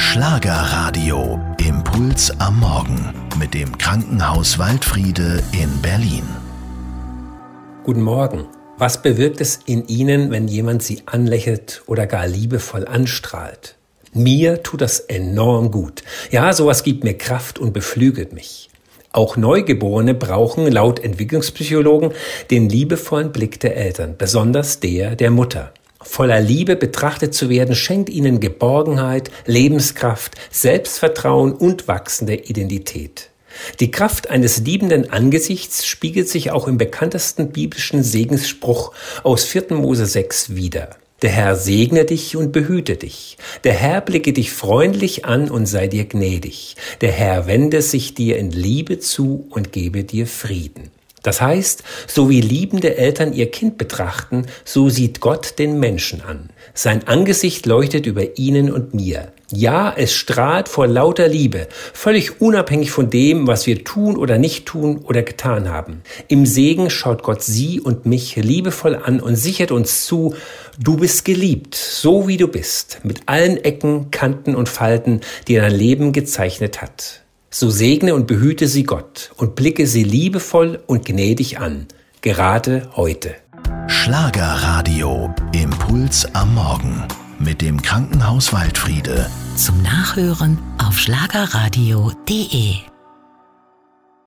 Schlagerradio. Impuls am Morgen mit dem Krankenhaus Waldfriede in Berlin. Guten Morgen. Was bewirkt es in Ihnen, wenn jemand Sie anlächelt oder gar liebevoll anstrahlt? Mir tut das enorm gut. Ja, sowas gibt mir Kraft und beflügelt mich. Auch Neugeborene brauchen laut Entwicklungspsychologen den liebevollen Blick der Eltern, besonders der Mutter. Voller Liebe betrachtet zu werden, schenkt ihnen Geborgenheit, Lebenskraft, Selbstvertrauen und wachsende Identität. Die Kraft eines liebenden Angesichts spiegelt sich auch im bekanntesten biblischen Segensspruch aus 4. Mose 6 wider. Der Herr segne dich und behüte dich. Der Herr blicke dich freundlich an und sei dir gnädig. Der Herr wende sich dir in Liebe zu und gebe dir Frieden. Das heißt, so wie liebende Eltern ihr Kind betrachten, so sieht Gott den Menschen an. Sein Angesicht leuchtet über ihnen und mir. Ja, es strahlt vor lauter Liebe, völlig unabhängig von dem, was wir tun oder nicht tun oder getan haben. Im Segen schaut Gott sie und mich liebevoll an und sichert uns zu, du bist geliebt, so wie du bist, mit allen Ecken, Kanten und Falten, die dein Leben gezeichnet hat. So segne und behüte sie Gott und blicke sie liebevoll und gnädig an, gerade heute. Schlagerradio. Impuls am Morgen mit dem Krankenhaus Waldfriede. Zum Nachhören auf schlagerradio.de.